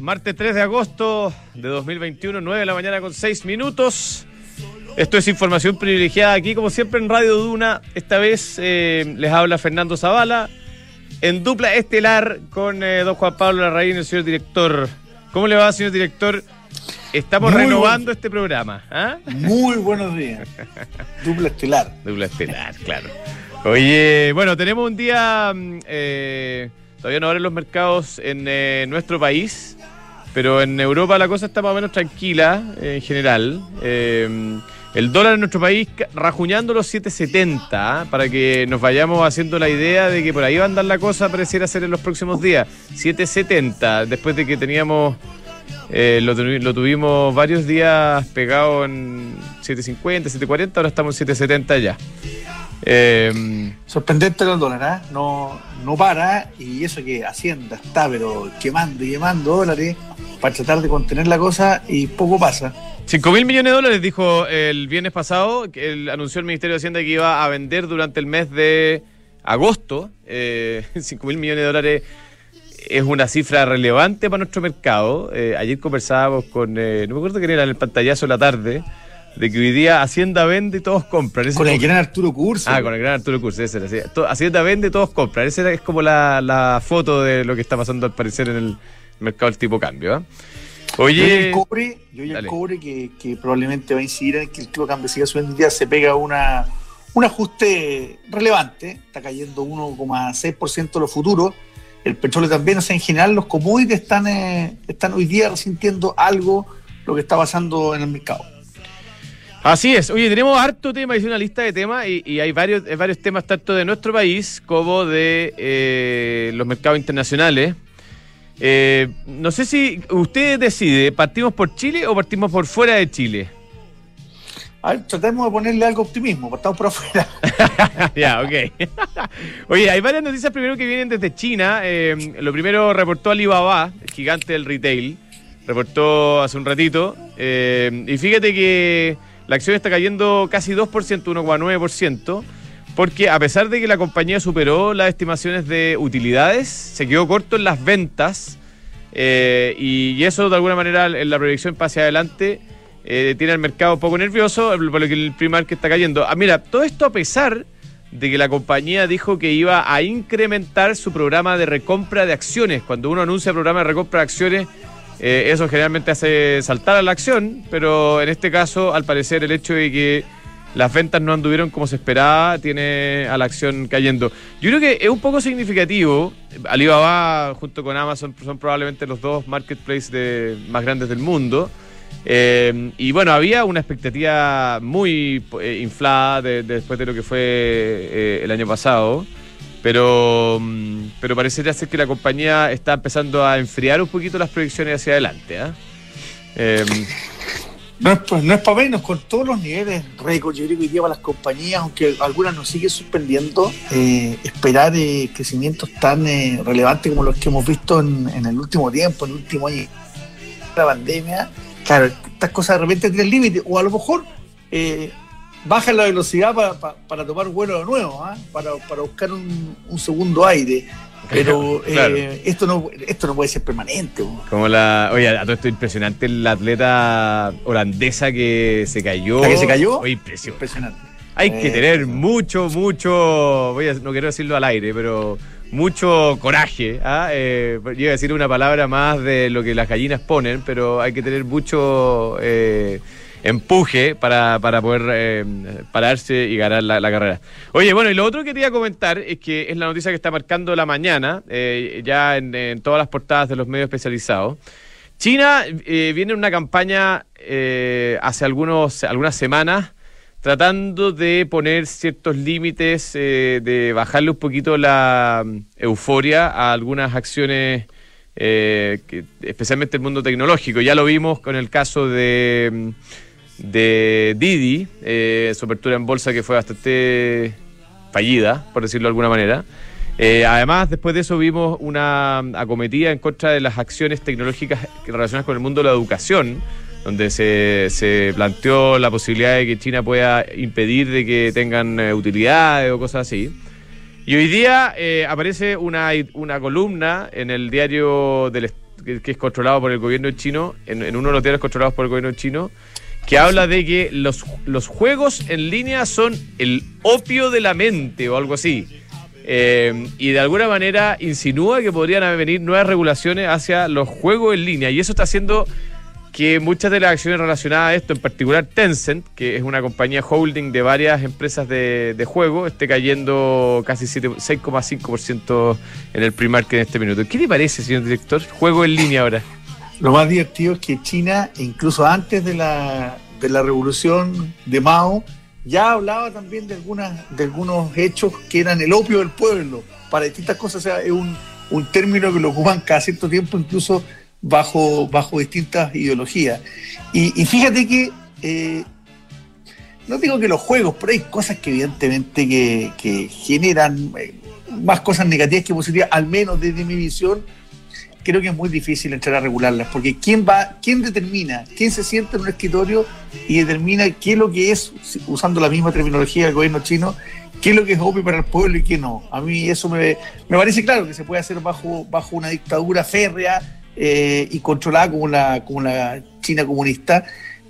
martes 3 de agosto de 2021, 9 de la mañana con 6 minutos. Esto es información privilegiada aquí, como siempre, en Radio Duna. Esta vez les habla Fernando Zavala, en dupla estelar con don Juan Pablo Larraín, el señor director. ¿Cómo le va, señor director? Estamos renovando este programa. ¿Ah? Muy buenos días. Dupla estelar. Dupla estelar, claro. Oye, bueno, tenemos un día... todavía no abren los mercados en nuestro país, pero en Europa la cosa está más o menos tranquila en general. El dólar en nuestro país rajuñando los 7.70, para que nos vayamos haciendo la idea de que por ahí va a andar la cosa, pareciera ser en los próximos días. 7.70, después de que teníamos... lo tuvimos varios días pegado en 7.50, 7.40, ahora estamos en 7.70 ya. Sorprendente el dólar, ¿eh? No para, y eso que Hacienda está pero quemando y quemando dólares para tratar de contener la cosa, y poco pasa. 5.000 millones de dólares, dijo el viernes pasado, que anunció el Ministerio de Hacienda que iba a vender durante el mes de agosto. 5.000 millones de dólares es una cifra relevante para nuestro mercado. Ayer conversábamos con, no me acuerdo quién era en el pantallazo de la tarde, de que hoy día Hacienda vende y todos compran. Con el gran Arturo Curso. Con el gran Arturo Curso, ese era. Hacienda vende y todos compran. Esa es como la foto de lo que está pasando al parecer en el mercado del tipo cambio, ¿eh? Oye, el cobre que probablemente va a incidir en que el tipo de cambio siga subiendo, ya se pega un ajuste relevante, está cayendo 1,6% los futuros. El petróleo también, o sea, en general los commodities están hoy día resintiendo algo lo que está pasando en el mercado. Así es. Oye, tenemos harto tema, hice una lista de temas y hay varios temas tanto de nuestro país como de los mercados internacionales. No sé si usted decide, ¿partimos por Chile o partimos por fuera de Chile? A ver, tratemos de ponerle algo de optimismo, partamos por afuera. Ya, ok. Oye, hay varias noticias primero que vienen desde China. Lo primero reportó Alibaba, el gigante del retail, reportó hace un ratito. Y fíjate que la acción está cayendo casi 2%, 1,9%, porque a pesar de que la compañía superó las estimaciones de utilidades, se quedó corto en las ventas, y eso de alguna manera en la proyección hacia adelante tiene al mercado un poco nervioso, por lo que el pre-market está cayendo. Mira, todo esto a pesar de que la compañía dijo que iba a incrementar su programa de recompra de acciones. Cuando uno anuncia programa de recompra de acciones, eso generalmente hace saltar a la acción, pero en este caso, al parecer, el hecho de que las ventas no anduvieron como se esperaba tiene a la acción cayendo. Yo creo que es un poco significativo. Alibaba junto con Amazon son probablemente los dos marketplaces más grandes del mundo. Y bueno, había una expectativa muy inflada después de lo que fue el año pasado, pero parecería ser que la compañía está empezando a enfriar un poquito las proyecciones hacia adelante, ¿eh? No es para menos, con todos los niveles récord, yo creo que hoy día para las compañías, aunque algunas nos siguen sorprendiendo, esperar crecimientos tan relevantes como los que hemos visto en el último tiempo, en el último año, la pandemia. Claro, estas cosas de repente tienen límite, o a lo mejor bajan la velocidad para tomar vuelo de nuevo, para buscar un segundo aire. Pero claro. Esto no puede ser permanente. Como oye, a todo esto impresionante, la atleta holandesa que se cayó. ¿La que se cayó? Oye, impresionante. Hay que tener mucho, no quiero decirlo al aire, pero mucho coraje. Yo iba a decir una palabra más de lo que las gallinas ponen, pero hay que tener mucho empuje para poder pararse y ganar la carrera. Oye, bueno, y lo otro que quería comentar es que es la noticia que está marcando la mañana, ya en todas las portadas de los medios especializados. China viene en una campaña hace algunas semanas tratando de poner ciertos límites, de bajarle un poquito la euforia a algunas acciones, especialmente el mundo tecnológico. Ya lo vimos con el caso de Didi, su apertura en bolsa, que fue bastante fallida, por decirlo de alguna manera. Además, después de eso vimos una acometida en contra de las acciones tecnológicas relacionadas con el mundo de la educación, donde se planteó la posibilidad de que China pueda impedir de que tengan utilidades o cosas así. Y hoy día aparece una columna en el diario que es controlado por el gobierno chino, en uno de los diarios controlados por el gobierno chino, que habla de que los juegos en línea son el opio de la mente o algo así. Y de alguna manera insinúa que podrían venir nuevas regulaciones hacia los juegos en línea. Y eso está haciendo que muchas de las acciones relacionadas a esto, en particular Tencent, que es una compañía holding de varias empresas de juego, esté cayendo casi 6,5% en el pre-market en este minuto. ¿Qué le parece, señor director? Juego en línea ahora. Lo más divertido es que China, incluso antes de la revolución de Mao, ya hablaba también de algunos hechos que eran el opio del pueblo para distintas cosas. O sea, es un término que lo ocupan cada cierto tiempo, incluso bajo distintas ideologías. Y fíjate que no digo que los juegos, pero hay cosas que evidentemente que generan más cosas negativas que positivas, al menos desde mi visión. Creo que es muy difícil entrar a regularlas, porque ¿quién determina? ¿Quién se sienta en un escritorio y determina qué es lo que es, usando la misma terminología del gobierno chino, qué es lo que es opio para el pueblo y qué no? A mí eso me parece claro que se puede hacer bajo una dictadura férrea y controlada como la China comunista,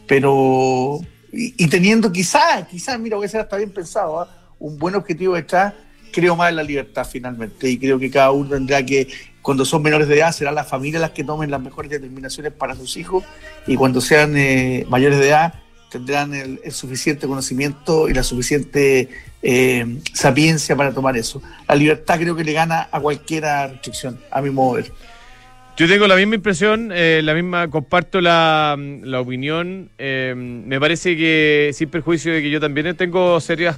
pero y teniendo quizás, mira, voy a ser hasta bien pensado, un buen objetivo detrás. Creo más en la libertad finalmente, y creo que cada uno tendrá que, cuando son menores de edad, serán las familias las que tomen las mejores determinaciones para sus hijos, y cuando sean mayores de edad tendrán el suficiente conocimiento y la suficiente sapiencia para tomar eso. La libertad creo que le gana a cualquier restricción, a mi modo de ver. Yo tengo la misma impresión, comparto la opinión. Me parece que, sin perjuicio de que yo también tengo serias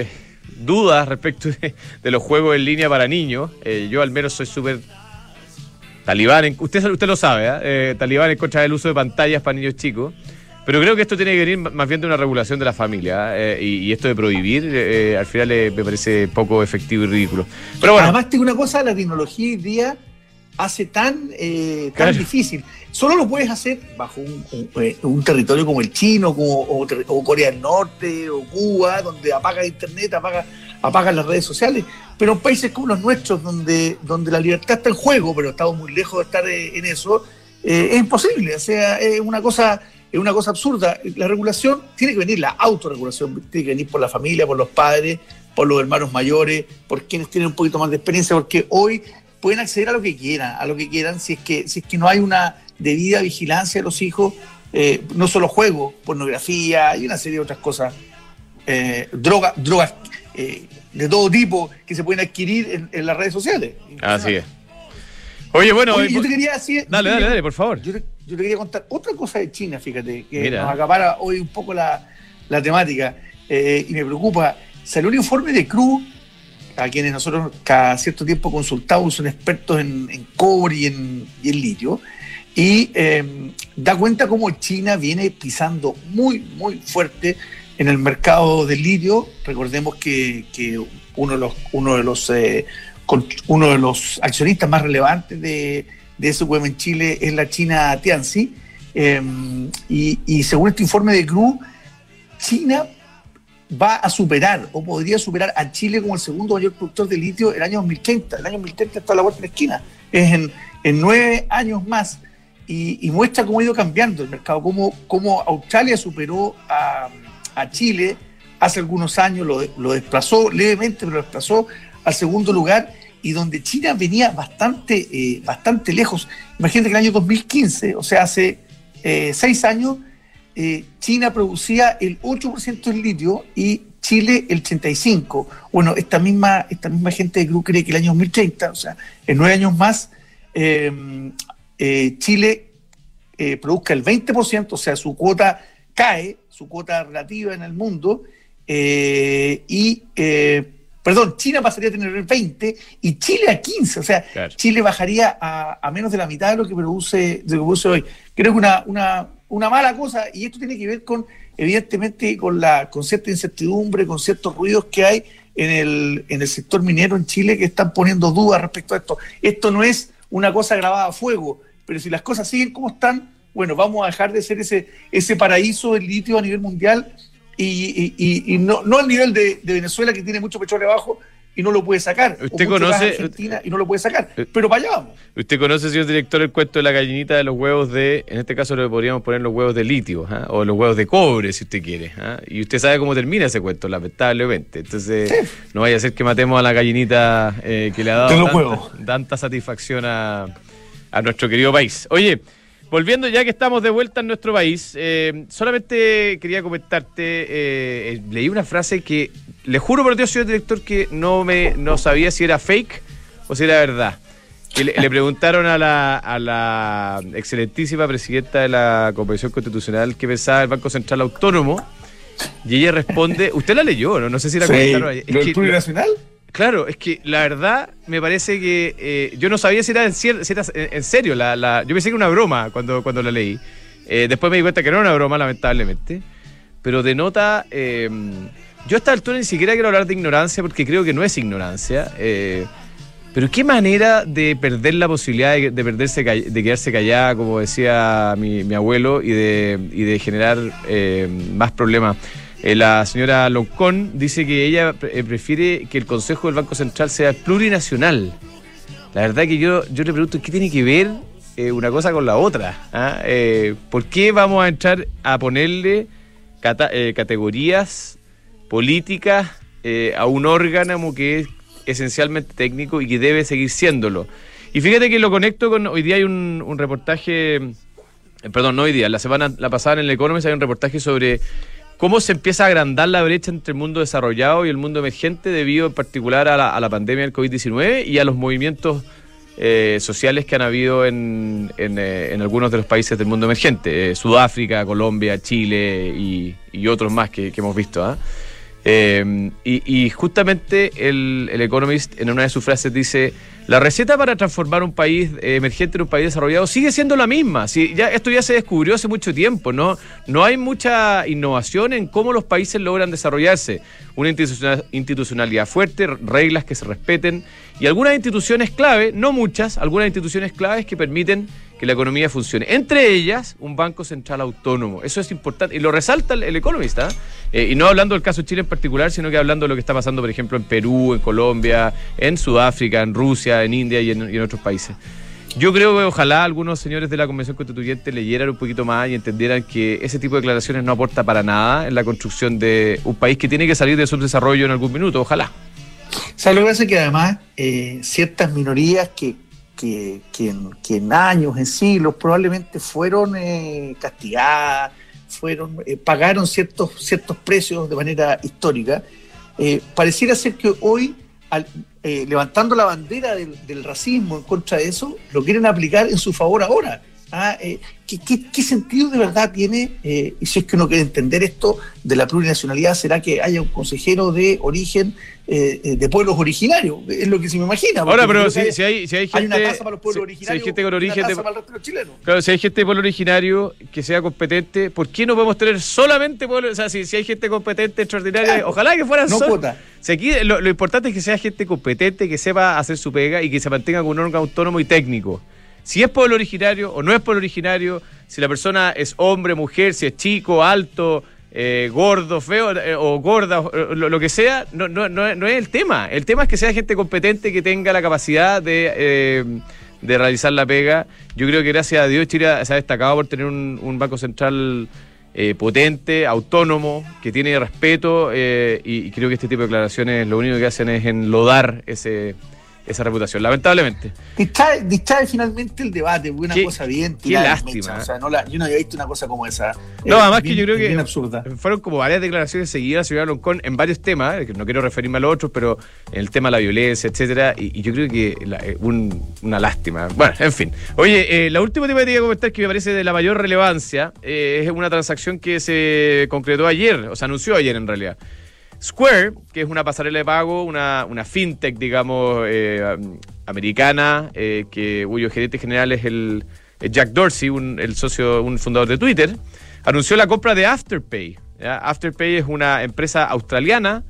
dudas respecto de los juegos en línea para niños. Yo al menos soy súper talibán, usted lo sabe, talibán en contra del uso de pantallas para niños chicos, pero creo que esto tiene que venir más bien de una regulación de la familia, y esto de prohibir al final me parece poco efectivo y ridículo. Pero bueno. Además, tengo una cosa, la tecnología hoy día hace tan claro, difícil. Solo lo puedes hacer bajo un territorio como el chino, o Corea del Norte, o Cuba, donde apaga internet, apaga las redes sociales. Pero en países como los nuestros, donde la libertad está en juego, pero estamos muy lejos de estar en eso, es imposible. O sea, es una cosa absurda. La regulación tiene que venir, la autorregulación tiene que venir por la familia, por los padres, por los hermanos mayores, por quienes tienen un poquito más de experiencia, porque hoy pueden acceder a lo que quieran, si es que no hay una debida vigilancia de los hijos, no solo juegos, pornografía y una serie de otras cosas, drogas de todo tipo que se pueden adquirir en las redes sociales. Así es. Oye, bueno, yo te quería decir... Dale, por favor. Yo te quería contar otra cosa de China, fíjate, que Mira, nos acapara hoy un poco la temática, y me preocupa. Salió un informe de Cruz, a quienes nosotros cada cierto tiempo consultamos, son expertos en cobre y en litio, y da cuenta cómo China viene pisando muy, muy fuerte en el mercado del litio. Recordemos que uno de los accionistas más relevantes de SQM en Chile es la China Tianqi, y según este informe de Cruz, China va a superar o podría superar a Chile como el segundo mayor productor de litio el año 2030. El año 2030 está a la vuelta de la esquina. Es en 9 años más. Y muestra cómo ha ido cambiando el mercado, cómo Australia superó a Chile hace algunos años, lo desplazó levemente, pero lo desplazó al segundo lugar, y donde China venía bastante lejos. Imagínate que el año 2015, o sea, hace 6 años, China producía el 8% del litio y Chile el 35%. Bueno, esta misma gente de Cruz cree que el año 2030, o sea, en 9 años más, Chile produzca el 20%, o sea, su cuota cae, su cuota relativa en el mundo, China pasaría a tener el 20% y Chile a 15%, o sea, claro, Chile bajaría a menos de la mitad de lo que produce hoy. Creo que una mala cosa, y esto tiene que ver evidentemente con cierta incertidumbre, con ciertos ruidos que hay en el sector minero en Chile, que están poniendo dudas respecto a esto. Esto no es una cosa grabada a fuego, pero si las cosas siguen como están, bueno, vamos a dejar de ser ese paraíso del litio a nivel mundial, y no al nivel de Venezuela, que tiene mucho petróleo abajo, y no lo puede sacar. ¿Usted o mucho conoce gas Argentina y no lo puede sacar? Pero para allá vamos. ¿Usted conoce, señor director, el cuento de la gallinita de los huevos en este caso le podríamos poner los huevos de litio, o los huevos de cobre, si usted quiere? Y usted sabe cómo termina ese cuento, lamentablemente. Entonces, sí, no vaya a ser que matemos a la gallinita que le ha dado tanta satisfacción a nuestro querido país. Oye, volviendo ya que estamos de vuelta en nuestro país, solamente quería comentarte, leí una frase que, le juro por Dios, señor director, que no sabía si era fake o si era verdad. Que le preguntaron a la excelentísima presidenta de la Convención Constitucional qué pensaba del Banco Central Autónomo, y ella responde, usted la leyó, no sé si la comentaron ayer. ¿El plurinacional? Claro, es que la verdad me parece que yo no sabía si era en serio. Yo pensé que era una broma cuando la leí. Después me di cuenta que no era una broma, lamentablemente. Pero denota... yo a esta altura ni siquiera quiero hablar de ignorancia, porque creo que no es ignorancia. Pero qué manera de perder la posibilidad de quedarse callada, como decía mi abuelo, y de generar más problemas. La señora Loncón dice que ella prefiere que el Consejo del Banco Central sea plurinacional. La verdad que yo le pregunto, ¿qué tiene que ver una cosa con la otra? ¿Por qué vamos a entrar a ponerle categorías políticas a un órgano que es esencialmente técnico y que debe seguir siéndolo? Y fíjate que lo conecto con... Hoy día hay un reportaje... Perdón, no hoy día, la pasada en el Economist hay un reportaje sobre cómo se empieza a agrandar la brecha entre el mundo desarrollado y el mundo emergente debido en particular a la pandemia del COVID-19 y a los movimientos sociales que han habido en algunos de los países del mundo emergente, Sudáfrica, Colombia, Chile y otros más que hemos visto. Y justamente el Economist en una de sus frases dice: la receta para transformar un país emergente en un país desarrollado sigue siendo la misma. Esto ya se descubrió hace mucho tiempo, ¿no? No hay mucha innovación en cómo los países logran desarrollarse. Una institucionalidad fuerte, reglas que se respeten y algunas instituciones clave, no muchas, algunas instituciones claves que permiten que la economía funcione. Entre ellas, un Banco Central Autónomo. Eso es importante y lo resalta el Economist, y no hablando del caso de Chile en particular, sino que hablando de lo que está pasando, por ejemplo, en Perú, en Colombia, en Sudáfrica, en Rusia, en India y en otros países. Yo creo que ojalá algunos señores de la Convención Constituyente leyeran un poquito más y entendieran que ese tipo de declaraciones no aporta para nada en la construcción de un país que tiene que salir de subdesarrollo en algún minuto, ojalá. ¿Sabes lo que pasa? Que además ciertas minorías que en años, en siglos, probablemente fueron castigadas, pagaron ciertos precios de manera histórica, pareciera ser que hoy, levantando la bandera del racismo en contra de eso, lo quieren aplicar en su favor ahora. ¿Qué sentido de verdad tiene? Y si es que uno quiere entender esto de la plurinacionalidad, ¿será que haya un consejero de origen de pueblos originarios? Es lo que se me imagina. Ahora, pero si hay gente... Hay una tasa para los pueblos originarios, si hay gente con origen, una tasa para el resto de los chilenos. Claro, si hay gente de pueblo originario que sea competente, ¿por qué no podemos tener solamente pueblos? O sea, si hay gente competente, extraordinaria, claro, ojalá que fueran cuota. Si aquí lo importante es que sea gente competente, que sepa hacer su pega y que se mantenga con un órgano autónomo y técnico. Si es pueblo originario o no es pueblo originario, si la persona es hombre, mujer, si es chico, alto, gordo, feo o gorda, lo que sea, no es el tema. El tema es que sea gente competente que tenga la capacidad de realizar la pega. Yo creo que gracias a Dios Chile se ha destacado por tener un Banco Central potente, autónomo, que tiene respeto, y creo que este tipo de declaraciones lo único que hacen es enlodar esa reputación, lamentablemente. Distrae finalmente el debate, una cosa bien tirada. Qué lástima. O sea, yo no había visto una cosa como esa. No, además que yo creo que absurda. Fueron como varias declaraciones seguidas, señora Loncón, en varios temas, que no quiero referirme a los otros, pero en el tema de la violencia, etcétera, y yo creo que una lástima. Bueno, en fin. Oye, la última tema que te iba a comentar, que me parece de la mayor relevancia, es una transacción que se concretó ayer, o se anunció ayer en realidad. Square, que es una pasarela de pago, una fintech, digamos, americana, cuyo gerente general es el Jack Dorsey, un fundador de Twitter, anunció la compra de Afterpay. ¿Ya? Afterpay es una empresa australiana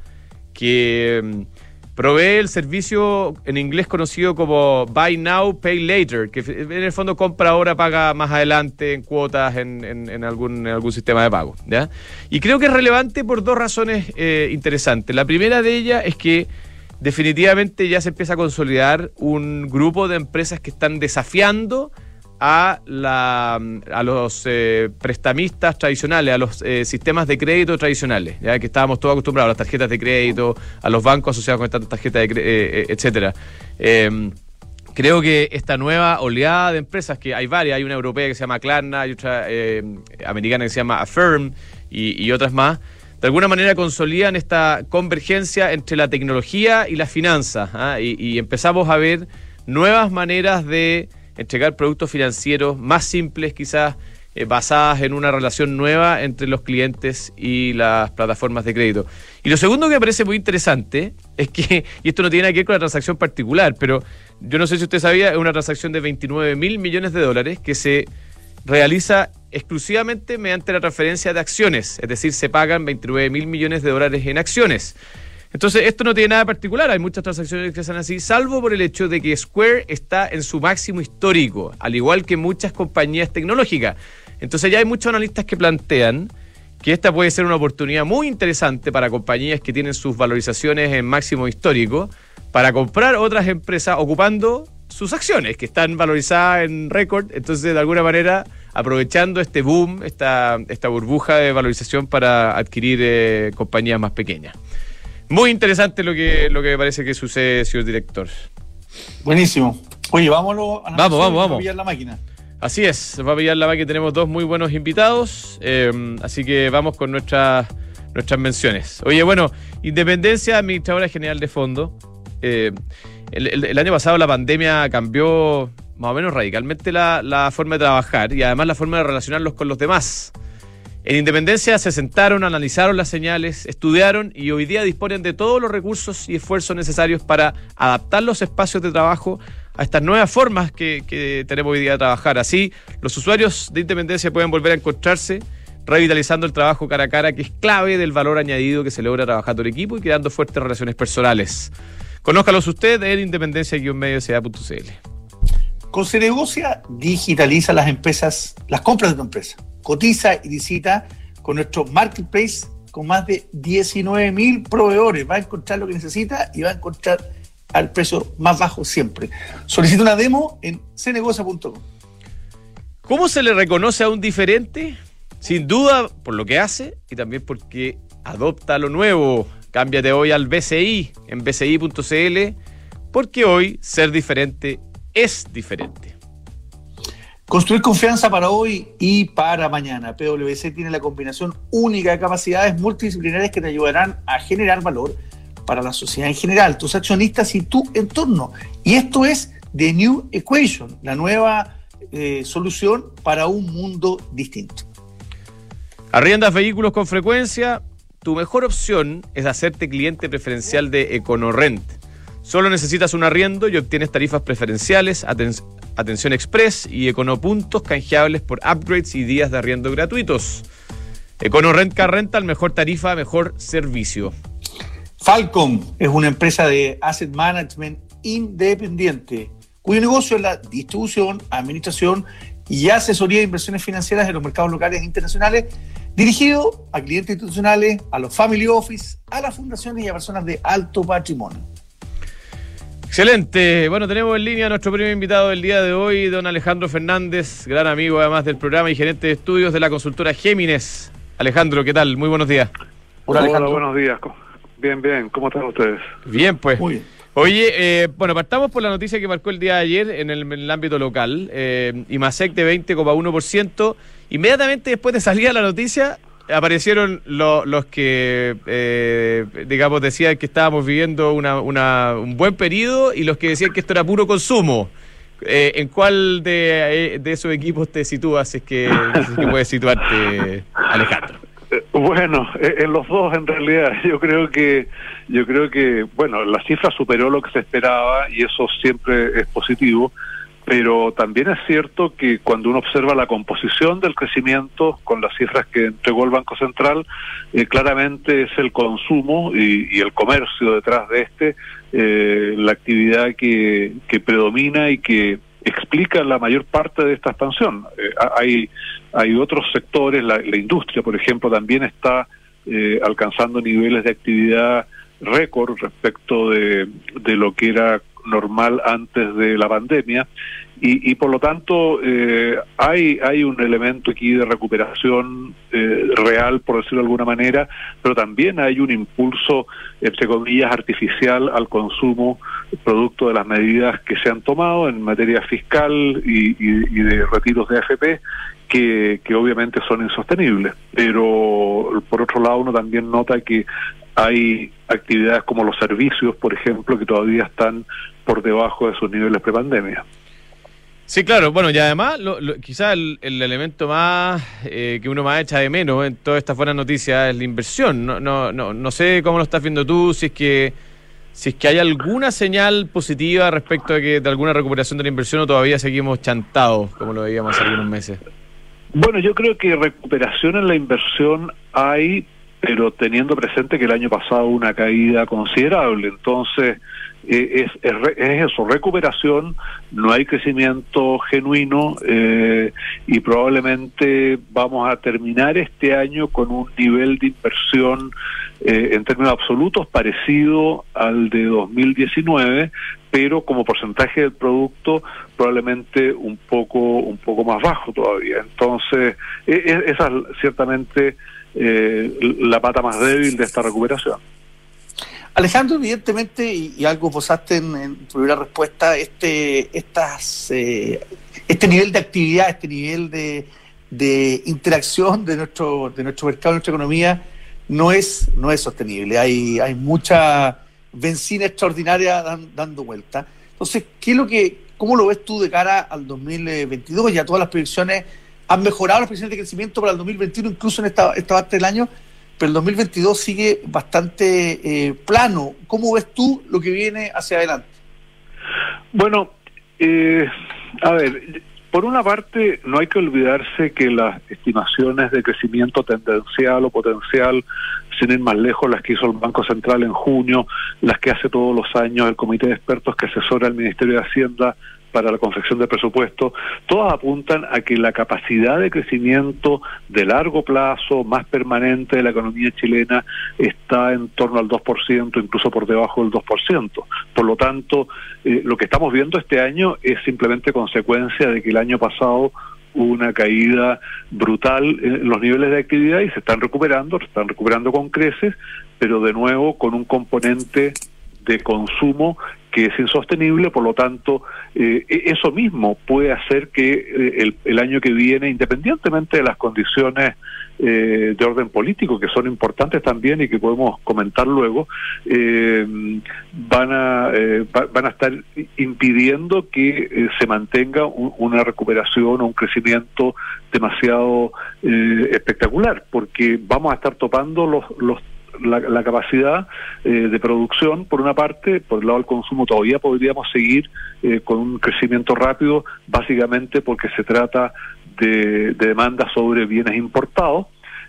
que provee el servicio en inglés conocido como Buy Now, Pay Later, que en el fondo compra ahora, paga más adelante en cuotas en algún sistema de pago, ¿ya? Y creo que es relevante por dos razones interesantes. La primera de ellas es que definitivamente ya se empieza a consolidar un grupo de empresas que están desafiando a los prestamistas tradicionales, a los sistemas de crédito tradicionales, ya que estábamos todos acostumbrados a las tarjetas de crédito, a los bancos asociados con estas tarjetas de crédito, etcétera. Creo que esta nueva oleada de empresas, que hay varias, hay una europea que se llama Klarna, hay otra americana que se llama Affirm y otras más, de alguna manera consolidan esta convergencia entre la tecnología y las finanzas, y empezamos a ver nuevas maneras de entregar productos financieros más simples, quizás basadas en una relación nueva entre los clientes y las plataformas de crédito. Y lo segundo que me parece muy interesante es que, y esto no tiene nada que ver con la transacción particular, pero yo no sé si usted sabía, es una transacción de $29.000 millones que se realiza exclusivamente mediante la transferencia de acciones, es decir, se pagan $29.000 millones en acciones. Entonces, esto no tiene nada particular, hay muchas transacciones que se hacen así, salvo por el hecho de que Square está en su máximo histórico, al igual que muchas compañías tecnológicas. Entonces ya hay muchos analistas que plantean que esta puede ser una oportunidad muy interesante para compañías que tienen sus valorizaciones en máximo histórico, para comprar otras empresas ocupando sus acciones, que están valorizadas en récord. Entonces, de alguna manera, aprovechando este boom, esta burbuja de valorización para adquirir compañías más pequeñas. Muy interesante lo que me parece que sucede, señor director. Buenísimo. Oye, vámonos a vamos. A pillar la máquina. Así es, va a pillar la máquina. Tenemos dos muy buenos invitados, así que vamos con nuestras menciones. Oye, bueno, Independencia, administradora general de fondo. El año pasado la pandemia cambió más o menos radicalmente la forma de trabajar y además la forma de relacionarlos con los demás. En Independencia se sentaron, analizaron las señales, estudiaron y hoy día disponen de todos los recursos y esfuerzos necesarios para adaptar los espacios de trabajo a estas nuevas formas que tenemos hoy día de trabajar. Así, los usuarios de Independencia pueden volver a encontrarse revitalizando el trabajo cara a cara, que es clave del valor añadido que se logra trabajando en equipo y creando fuertes relaciones personales. Conózcalos usted en independencia-medio.ca.cl. Con Cenegocia digitaliza las compras de tu empresa. Cotiza y visita con nuestro marketplace con más de 19.000 proveedores. Va a encontrar lo que necesita y va a encontrar al precio más bajo siempre. Solicita una demo en cenegocia.com. ¿Cómo se le reconoce a un diferente? Sin duda por lo que hace y también porque adopta lo nuevo. Cámbiate hoy al BCI en bci.cl, porque hoy ser diferente es diferente. Construir confianza para hoy y para mañana. PwC tiene la combinación única de capacidades multidisciplinarias que te ayudarán a generar valor para la sociedad en general, tus accionistas y tu entorno. Y esto es The New Equation, la nueva solución para un mundo distinto. ¿Arriendas vehículos con frecuencia? Tu mejor opción es hacerte cliente preferencial de EconoRent. Solo necesitas un arriendo y obtienes tarifas preferenciales, atención express y econopuntos canjeables por upgrades y días de arriendo gratuitos. EconoRent Car Rental, mejor tarifa, mejor servicio. Falcon es una empresa de asset management independiente, cuyo negocio es la distribución, administración y asesoría de inversiones financieras en los mercados locales e internacionales, dirigido a clientes institucionales, a los family office, a las fundaciones y a personas de alto patrimonio. Excelente. Bueno, tenemos en línea a nuestro primer invitado del día de hoy, don Alejandro Fernández, gran amigo además del programa y gerente de estudios de la consultora Géminis. Alejandro, ¿qué tal? Muy buenos días. Hola, buenos días. Bien. ¿Cómo están ustedes? Bien, pues. Muy bien. Oye, bueno, partamos por la noticia que marcó el día de ayer en el ámbito local. IMASEC de 20,1%. Inmediatamente después de salir la noticia, aparecieron los que, digamos, decían que estábamos viviendo un buen periodo y los que decían que esto era puro consumo. ¿En cuál de esos equipos te sitúas? Es que puedes situarte, Alejandro. Bueno, en los dos en realidad. Yo creo que bueno, la cifra superó lo que se esperaba y eso siempre es positivo. Pero también es cierto que cuando uno observa la composición del crecimiento con las cifras que entregó el Banco Central, claramente es el consumo y el comercio detrás de la actividad que predomina y que explica la mayor parte de esta expansión. Hay otros sectores, la industria, por ejemplo, también está alcanzando niveles de actividad récord respecto de lo que era normal antes de la pandemia, y por lo tanto hay un elemento aquí de recuperación real, por decirlo de alguna manera, pero también hay un impulso, entre comillas, artificial al consumo, producto de las medidas que se han tomado en materia fiscal y de retiros de AFP, que obviamente son insostenibles. Pero por otro lado uno también nota que hay actividades como los servicios, por ejemplo, que todavía están por debajo de sus niveles prepandemia. Sí, claro. Bueno, y además, quizás el elemento más que uno más echa de menos en todas estas buenas noticias es la inversión. No sé cómo lo estás viendo tú, si es que hay alguna señal positiva respecto de alguna recuperación de la inversión, o todavía seguimos chantados, como lo veíamos hace algunos meses. Bueno, yo creo que recuperación en la inversión hay, pero teniendo presente que el año pasado hubo una caída considerable. Entonces, es eso, recuperación, no hay crecimiento genuino, y probablemente vamos a terminar este año con un nivel de inversión en términos absolutos parecido al de 2019, pero como porcentaje del producto probablemente un poco más bajo todavía. Entonces, esa es ciertamente la pata más débil de esta recuperación. Alejandro, evidentemente, y algo posaste en tu primera respuesta, este nivel de actividad, este nivel de interacción de nuestro mercado, de nuestra economía, no es sostenible. Hay mucha benzina extraordinaria dando vuelta. Entonces, ¿cómo lo ves tú de cara al 2022? Ya todas las proyecciones han mejorado, las proyecciones de crecimiento para el 2021, incluso en esta parte del año, pero el 2022 sigue bastante plano. ¿Cómo ves tú lo que viene hacia adelante? Bueno, a ver, por una parte no hay que olvidarse que las estimaciones de crecimiento tendencial o potencial, sin ir más lejos, las que hizo el Banco Central en junio, las que hace todos los años el comité de expertos que asesora al Ministerio de Hacienda para la confección del presupuesto, todas apuntan a que la capacidad de crecimiento de largo plazo, más permanente de la economía chilena, está en torno al 2%, incluso por debajo del 2%. Por lo tanto, lo que estamos viendo este año es simplemente consecuencia de que el año pasado hubo una caída brutal en los niveles de actividad y se están recuperando con creces, pero de nuevo con un componente de consumo que es insostenible. Por lo tanto, eso mismo puede hacer que el año que viene, independientemente de las condiciones de orden político, que son importantes también y que podemos comentar luego, van a estar impidiendo que se mantenga una recuperación o un crecimiento demasiado espectacular, porque vamos a estar topando la capacidad de producción, por una parte. Por el lado del consumo todavía podríamos seguir con un crecimiento rápido, básicamente porque se trata de demanda sobre bienes importados,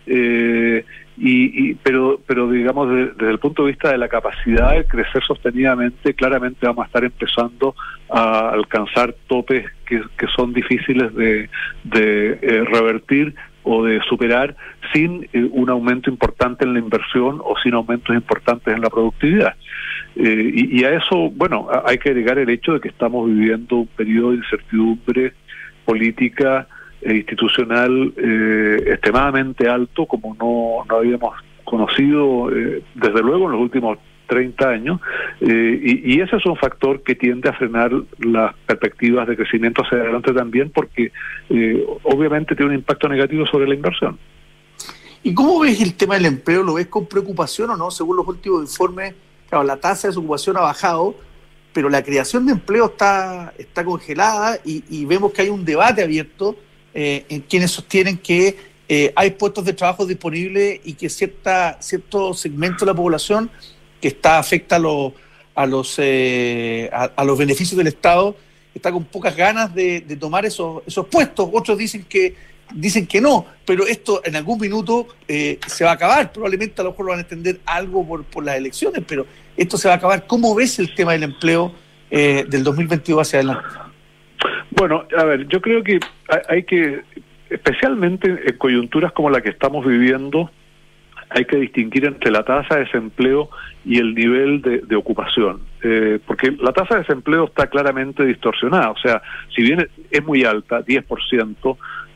pero digamos desde el punto de vista de la capacidad de crecer sostenidamente, claramente vamos a estar empezando a alcanzar topes que son difíciles de revertir o de superar sin un aumento importante en la inversión o sin aumentos importantes en la productividad. Y a eso, bueno, hay que agregar el hecho de que estamos viviendo un periodo de incertidumbre política e institucional extremadamente alto, como no habíamos conocido desde luego en los últimos 30 años, y ese es un factor que tiende a frenar las perspectivas de crecimiento hacia adelante también, porque obviamente tiene un impacto negativo sobre la inversión. ¿Y cómo ves el tema del empleo? ¿Lo ves con preocupación o no? Según los últimos informes, claro, la tasa de desocupación ha bajado, pero la creación de empleo está congelada, y vemos que hay un debate abierto en quienes sostienen que hay puestos de trabajo disponibles y que cierto segmento de la población que afecta a los beneficios del Estado está con pocas ganas de tomar esos puestos. Otros dicen que no, pero esto en algún minuto se va a acabar. Probablemente a lo mejor lo van a extender algo por las elecciones, pero esto se va a acabar. ¿Cómo ves el tema del empleo del 2022 hacia adelante? Bueno, a ver, yo creo que hay que, especialmente en coyunturas como la que estamos viviendo, hay que distinguir entre la tasa de desempleo y el nivel de ocupación, porque la tasa de desempleo está claramente distorsionada, o sea, si bien es muy alta, 10%,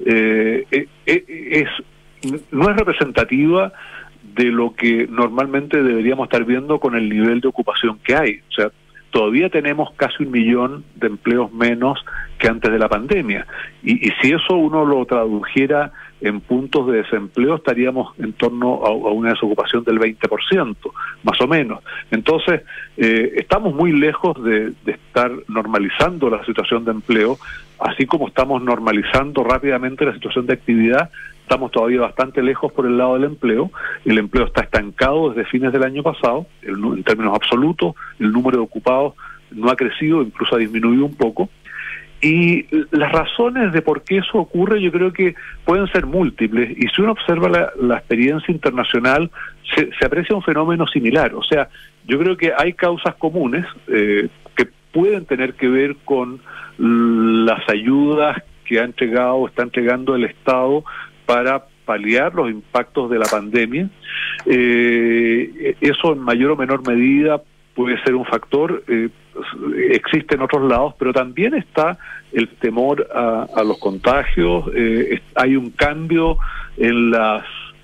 no es representativa de lo que normalmente deberíamos estar viendo con el nivel de ocupación que hay, o sea, todavía tenemos casi 1 millón de empleos menos que antes de la pandemia. Y si eso uno lo tradujera en puntos de desempleo, estaríamos en torno a una desocupación del 20%, más o menos. Entonces, estamos muy lejos de estar normalizando la situación de empleo, así como estamos normalizando rápidamente la situación de actividad. Estamos todavía bastante lejos por el lado del empleo. El empleo está estancado desde fines del año pasado, en términos absolutos. El número de ocupados no ha crecido, incluso ha disminuido un poco. Y las razones de por qué eso ocurre yo creo que pueden ser múltiples. Y si uno observa la experiencia internacional, se aprecia un fenómeno similar. O sea, yo creo que hay causas comunes que pueden tener que ver con las ayudas que ha entregado o está entregando el Estado para paliar los impactos de la pandemia. Eso en mayor o menor medida puede ser un factor, existe en otros lados, pero también está el temor a los contagios, hay un cambio en las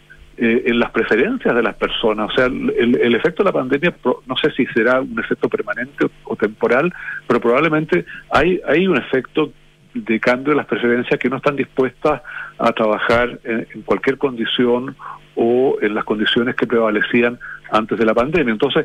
preferencias de las personas, o sea, el efecto de la pandemia, no sé si será un efecto permanente o temporal, pero probablemente hay un efecto de cambio de las preferencias que no están dispuestas a trabajar en cualquier condición o en las condiciones que prevalecían antes de la pandemia. Entonces,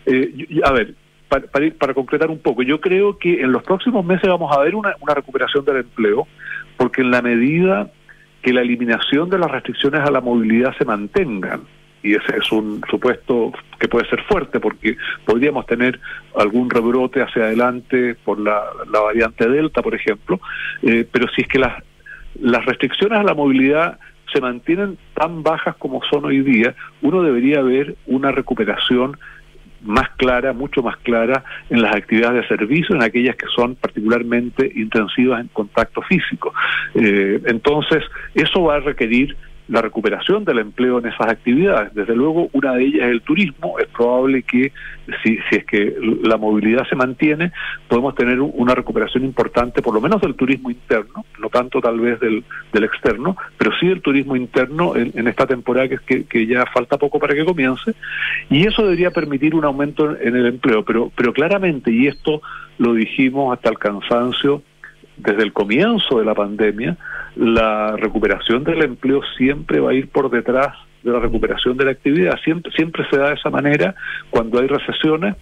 a ver, para concretar un poco, yo creo que en los próximos meses vamos a ver una recuperación del empleo, porque en la medida que la eliminación de las restricciones a la movilidad se mantengan, y ese es un supuesto que puede ser fuerte, porque podríamos tener algún rebrote hacia adelante por la variante Delta, por ejemplo, pero si es que las restricciones a la movilidad se mantienen tan bajas como son hoy día, uno debería ver una recuperación más clara, mucho más clara en las actividades de servicio, en aquellas que son particularmente intensivas en contacto físico. Entonces, eso va a requerir la recuperación del empleo en esas actividades. Desde luego, una de ellas es el turismo. Es probable que, si es que la movilidad se mantiene, podemos tener una recuperación importante, por lo menos del turismo interno, no tanto tal vez del externo, pero sí del turismo interno en esta temporada que ya falta poco para que comience, y eso debería permitir un aumento en el empleo. Pero claramente, y esto lo dijimos hasta el cansancio, desde el comienzo de la pandemia, la recuperación del empleo siempre va a ir por detrás de la recuperación de la actividad. Siempre se da de esa manera cuando hay recesiones,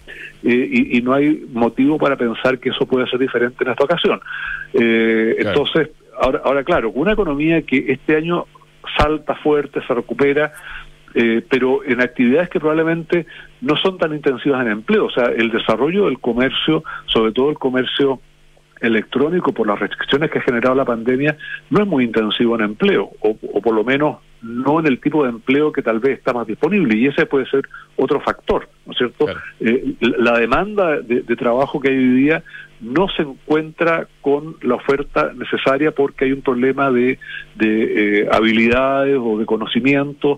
y no hay motivo para pensar que eso puede ser diferente en esta ocasión. Claro. Entonces, ahora claro, una economía que este año salta fuerte, se recupera, pero en actividades que probablemente no son tan intensivas en empleo. O sea, el desarrollo del comercio, sobre todo el comercio electrónico, por las restricciones que ha generado la pandemia, no es muy intensivo en empleo, o por lo menos no en el tipo de empleo que tal vez está más disponible, y ese puede ser otro factor, ¿no es cierto? Claro. La demanda de trabajo que hay hoy día no se encuentra con la oferta necesaria, porque hay un problema de habilidades o de conocimiento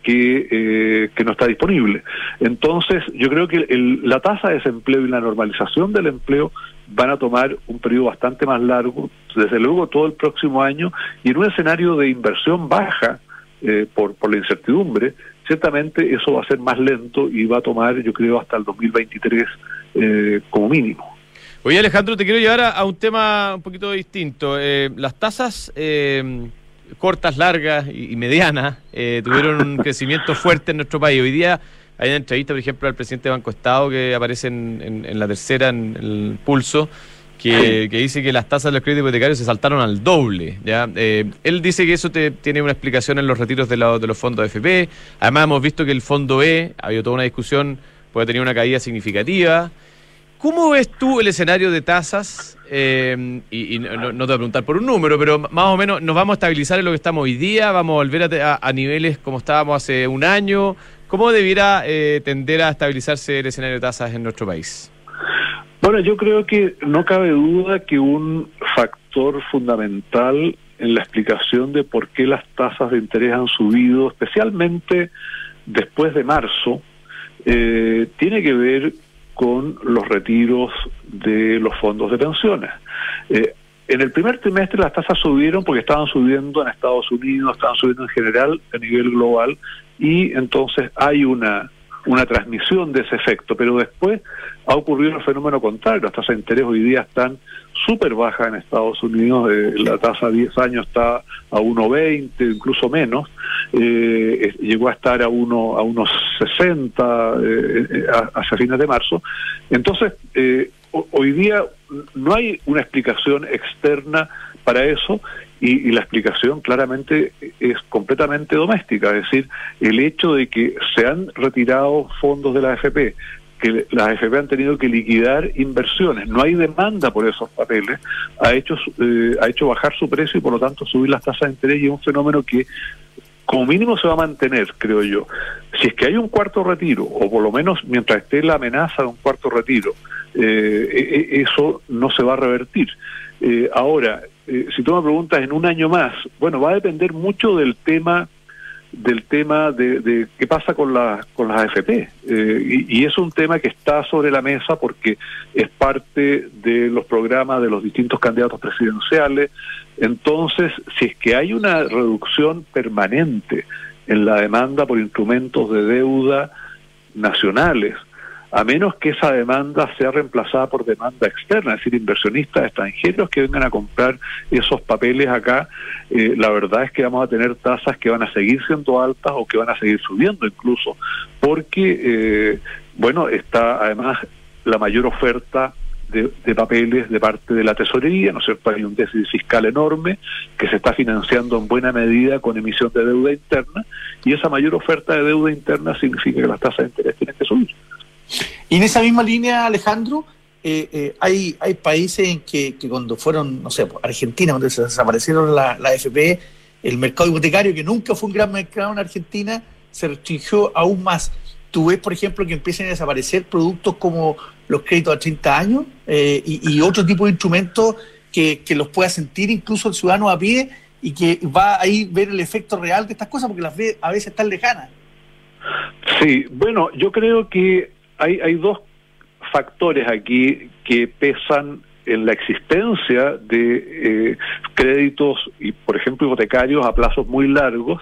que no está disponible. Entonces, yo creo que la tasa de desempleo y la normalización del empleo van a tomar un periodo bastante más largo, desde luego todo el próximo año, y en un escenario de inversión baja por la incertidumbre, ciertamente eso va a ser más lento y va a tomar, yo creo, hasta el 2023 como mínimo. Oye, Alejandro, te quiero llevar a un tema un poquito distinto. Las tasas cortas, largas y medianas tuvieron un crecimiento fuerte en nuestro país. Hoy día hay una entrevista, por ejemplo, al presidente de Banco Estado, que aparece en la tercera, en el Pulso, que dice que las tasas de los créditos hipotecarios se saltaron al doble, ¿ya? Él dice que eso tiene una explicación en los retiros de los fondos AFP. Además, hemos visto que el fondo E, ha habido toda una discusión, puede tener una caída significativa. ¿Cómo ves tú el escenario de tasas? No te voy a preguntar por un número, pero más o menos, ¿nos vamos a estabilizar en lo que estamos hoy día? ¿Vamos a volver a niveles como estábamos hace un año? ¿Cómo debiera tender a estabilizarse el escenario de tasas en nuestro país? Bueno, yo creo que no cabe duda que un factor fundamental en la explicación de por qué las tasas de interés han subido, especialmente después de marzo tiene que ver con los retiros de los fondos de pensiones. En el primer trimestre las tasas subieron porque estaban subiendo en Estados Unidos, estaban subiendo en general a nivel global, y entonces hay una transmisión de ese efecto, pero después ha ocurrido el fenómeno contrario. Las tasas de interés hoy día están súper bajas en Estados Unidos, la tasa a 10 años está a 1,20, incluso menos, llegó a estar a unos 60 hacia fines de marzo. Entonces, hoy día no hay una explicación externa para eso, y la explicación claramente es completamente doméstica, es decir, el hecho de que se han retirado fondos de la AFP, que las AFP han tenido que liquidar inversiones, no hay demanda por esos papeles, ha hecho bajar su precio y por lo tanto subir las tasas de interés, y es un fenómeno que como mínimo se va a mantener, creo yo. Si es que hay un cuarto retiro, o por lo menos mientras esté la amenaza de un cuarto retiro, eso no se va a revertir. Ahora, si tú me preguntas en un año más, bueno, va a depender mucho del tema de qué pasa con las AFP, y es un tema que está sobre la mesa porque es parte de los programas de los distintos candidatos presidenciales. Entonces, si es que hay una reducción permanente en la demanda por instrumentos de deuda nacionales, a menos que esa demanda sea reemplazada por demanda externa, es decir, inversionistas extranjeros que vengan a comprar esos papeles acá, la verdad es que vamos a tener tasas que van a seguir siendo altas o que van a seguir subiendo incluso, porque, está además la mayor oferta de papeles de parte de la tesorería, ¿no es cierto? Hay un déficit fiscal enorme que se está financiando en buena medida con emisión de deuda interna, y esa mayor oferta de deuda interna significa que las tasas de interés tienen que subir. Y en esa misma línea, Alejandro, hay países en que cuando fueron, no sé, Argentina, donde se desaparecieron la AFP, el mercado hipotecario, que nunca fue un gran mercado en Argentina, se restringió aún más. Tú ves, por ejemplo, que empiezan a desaparecer productos como los créditos a 30 años y otro tipo de instrumentos que los pueda sentir incluso el ciudadano a pie, y que va ahí ver el efecto real de estas cosas, porque las ve a veces tan lejanas. Sí, bueno, yo creo que hay dos factores aquí que pesan en la existencia de créditos, y por ejemplo hipotecarios a plazos muy largos,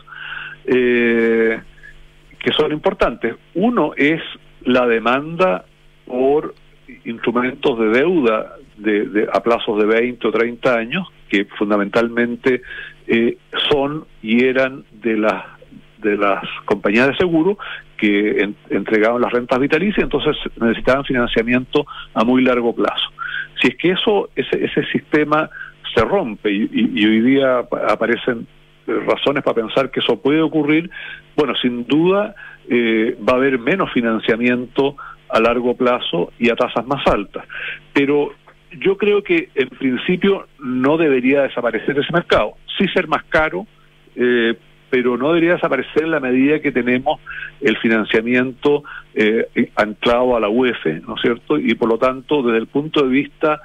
que son importantes. Uno es la demanda por instrumentos de deuda a plazos de 20 o 30 años, que fundamentalmente son y eran de las compañías de seguro que entregaban las rentas vitalicias, entonces necesitaban financiamiento a muy largo plazo. Si es que ese sistema se rompe y hoy día aparecen razones para pensar que eso puede ocurrir, bueno, sin duda va a haber menos financiamiento a largo plazo y a tasas más altas. Pero yo creo que en principio no debería desaparecer ese mercado. Sí ser más caro, pero no debería desaparecer en la medida que tenemos el financiamiento anclado a la UEF, ¿no es cierto? Y por lo tanto, desde el punto de vista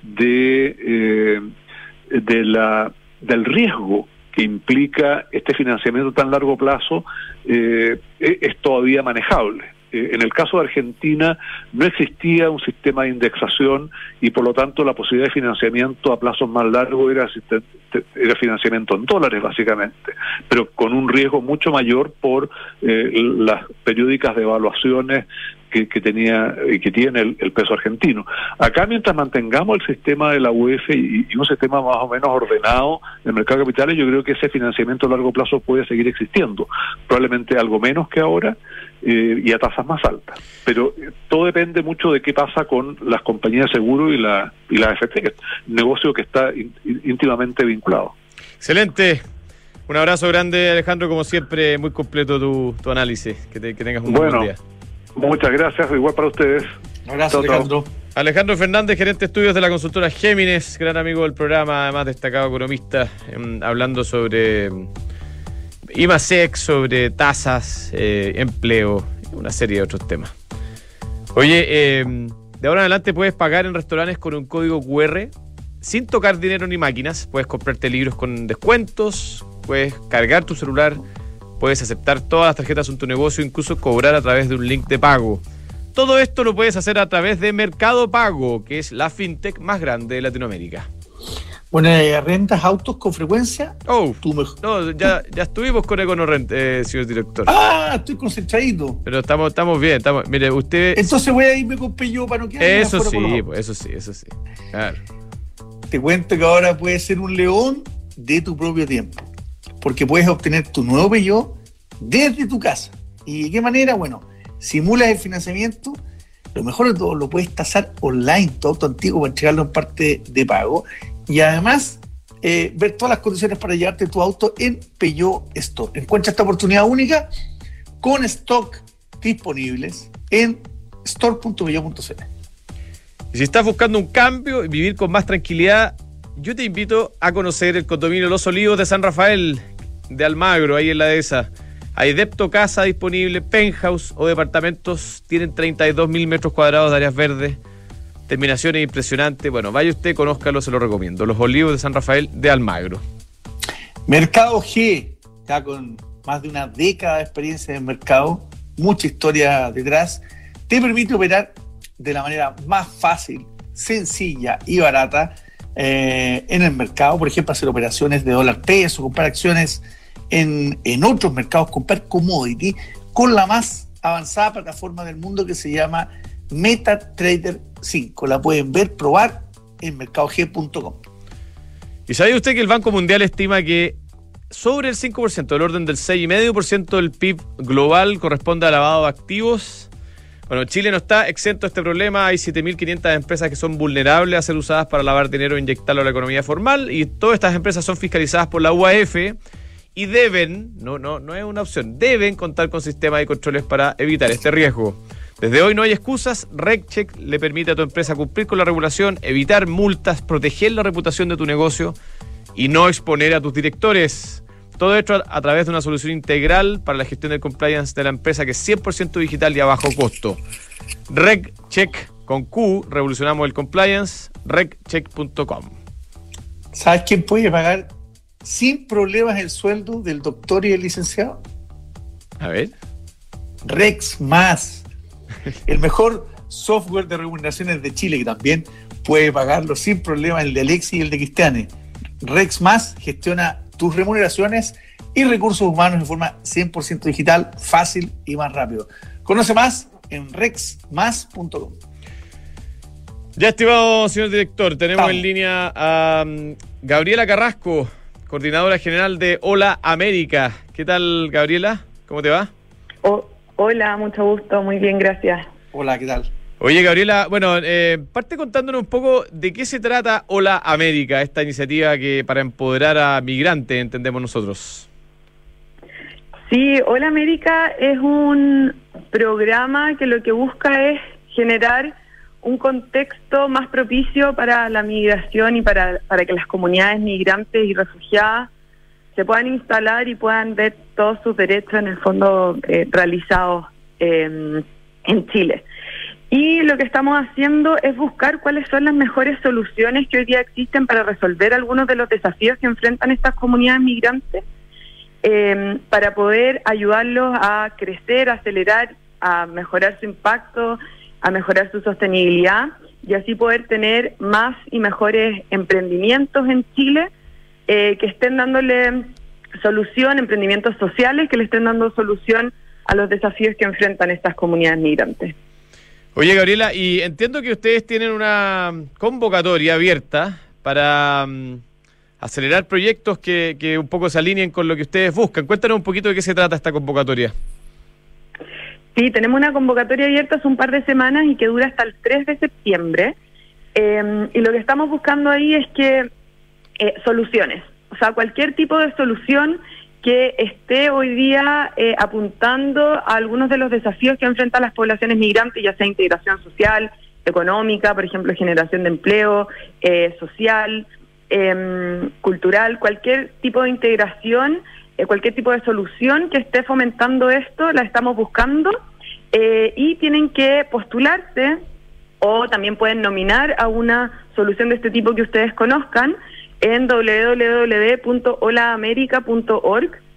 del riesgo que implica este financiamiento tan largo plazo, es todavía manejable. En el caso de Argentina no existía un sistema de indexación y por lo tanto la posibilidad de financiamiento a plazos más largos era financiamiento en dólares básicamente, pero con un riesgo mucho mayor por las periódicas devaluaciones que tenía y que tiene el peso argentino. Acá, mientras mantengamos el sistema de la UEF y un sistema más o menos ordenado en el mercado de capitales, yo creo que ese financiamiento a largo plazo puede seguir existiendo, probablemente algo menos que ahora y a tasas más altas. Pero todo depende mucho de qué pasa con las compañías de seguro y la AFP, que es un negocio que está íntimamente vinculado. Excelente. Un abrazo grande, Alejandro, como siempre, muy completo tu análisis. Que tengas un buen día. Muchas gracias, igual para ustedes. Un abrazo, Alejandro. Alejandro Fernández, gerente de estudios de la consultora Géminis, gran amigo del programa, además destacado economista, hablando sobre IMASEC, sobre tasas, empleo, una serie de otros temas. Oye, de ahora en adelante puedes pagar en restaurantes con un código QR sin tocar dinero ni máquinas. Puedes comprarte libros con descuentos, puedes cargar tu celular Puedes aceptar todas las tarjetas en tu negocio, incluso cobrar a través de un link de pago. Todo esto lo puedes hacer a través de Mercado Pago, que es la fintech más grande de Latinoamérica. Bueno, ¿rentas autos con frecuencia? No, ya estuvimos con EconoRent, señor director. Estoy concentradito. Pero estamos bien. Mire, usted... Entonces voy a irme con Peugeot para no quedarme Eso afuera. sí. Claro. Te cuento que ahora puedes ser un león de tu propio tiempo, porque puedes obtener tu nuevo Peugeot desde tu casa. ¿Y de qué manera? Bueno, simulas el financiamiento. Lo mejor de todo, lo puedes tasar online, tu auto antiguo, para entregarlo en parte de pago. Y además, ver todas las condiciones para llevarte tu auto en Peugeot Store. Encuentra esta oportunidad única con stock disponibles en store.peugeot.cl. Y si estás buscando un cambio y vivir con más tranquilidad, yo te invito a conocer el condominio Los Olivos de San Rafael, de Almagro, ahí en la dehesa. Hay depto casa disponible, penthouse o departamentos, tienen 32.000 metros cuadrados de áreas verdes, terminaciones impresionantes. Bueno, vaya usted, conózcalo, se lo recomiendo. Los Olivos de San Rafael de Almagro. Mercado G, ya con más de una década de experiencia en el mercado, mucha historia detrás, te permite operar de la manera más fácil, sencilla y barata en el mercado. Por ejemplo, hacer operaciones de dólar peso, comprar acciones en otros mercados, comprar commodity con la más avanzada plataforma del mundo que se llama MetaTrader 5. La pueden ver, probar en mercadog.com. ¿Y sabe usted que el Banco Mundial estima que sobre el 5%, del orden del 6,5% del PIB global, corresponde a lavado de activos? Bueno, Chile no está exento de este problema. Hay 7.500 empresas que son vulnerables a ser usadas para lavar dinero e inyectarlo a la economía formal, y todas estas empresas son fiscalizadas por la UAF y deben, no es una opción, deben contar con sistemas de controles para evitar este riesgo. Desde hoy no hay excusas. RegCheck le permite a tu empresa cumplir con la regulación, evitar multas, proteger la reputación de tu negocio y no exponer a tus directores. Todo esto a través de una solución integral para la gestión del compliance de la empresa, que es 100% digital y a bajo costo. RegCheck con Q, revolucionamos el compliance, regcheck.com. ¿Sabes quién puede pagar sin problemas el sueldo del doctor y el licenciado? A ver. Rex Más, el mejor software de remuneraciones de Chile, que también puede pagarlo sin problemas el de Alexis y el de Cristiane. Rex Más gestiona tus remuneraciones y recursos humanos de forma 100% digital, fácil y más rápido. Conoce más en rexmas.com. Ya, estimado señor director, tenemos en línea a Gabriela Carrasco, coordinadora general de Hola América. ¿Qué tal, Gabriela? ¿Cómo te va? Hola, mucho gusto, muy bien, gracias. Hola, ¿qué tal? Oye, Gabriela, bueno, parte contándonos un poco de qué se trata Hola América, esta iniciativa que para empoderar a migrantes, entendemos nosotros. Sí, Hola América es un programa que lo que busca es generar un contexto más propicio para la migración y para que las comunidades migrantes y refugiadas se puedan instalar y puedan ver todos sus derechos en el fondo realizados en Chile. Y lo que estamos haciendo es buscar cuáles son las mejores soluciones que hoy día existen para resolver algunos de los desafíos que enfrentan estas comunidades migrantes, para poder ayudarlos a crecer, a acelerar, a mejorar su impacto, a mejorar su sostenibilidad y así poder tener más y mejores emprendimientos en Chile que estén dándole solución, emprendimientos sociales que le estén dando solución a los desafíos que enfrentan estas comunidades migrantes. Oye, Gabriela, y entiendo que ustedes tienen una convocatoria abierta para acelerar proyectos que un poco se alineen con lo que ustedes buscan. Cuéntanos un poquito de qué se trata esta convocatoria. Sí, tenemos una convocatoria abierta hace un par de semanas y que dura hasta el 3 de septiembre. Y lo que estamos buscando ahí es que soluciones, o sea, cualquier tipo de solución que esté hoy día apuntando a algunos de los desafíos que enfrentan las poblaciones migrantes, ya sea integración social, económica, por ejemplo, generación de empleo, social, cultural, cualquier tipo de integración, cualquier tipo de solución que esté fomentando esto, la estamos buscando y tienen que postularse o también pueden nominar a una solución de este tipo que ustedes conozcan en www.holaamerica.org.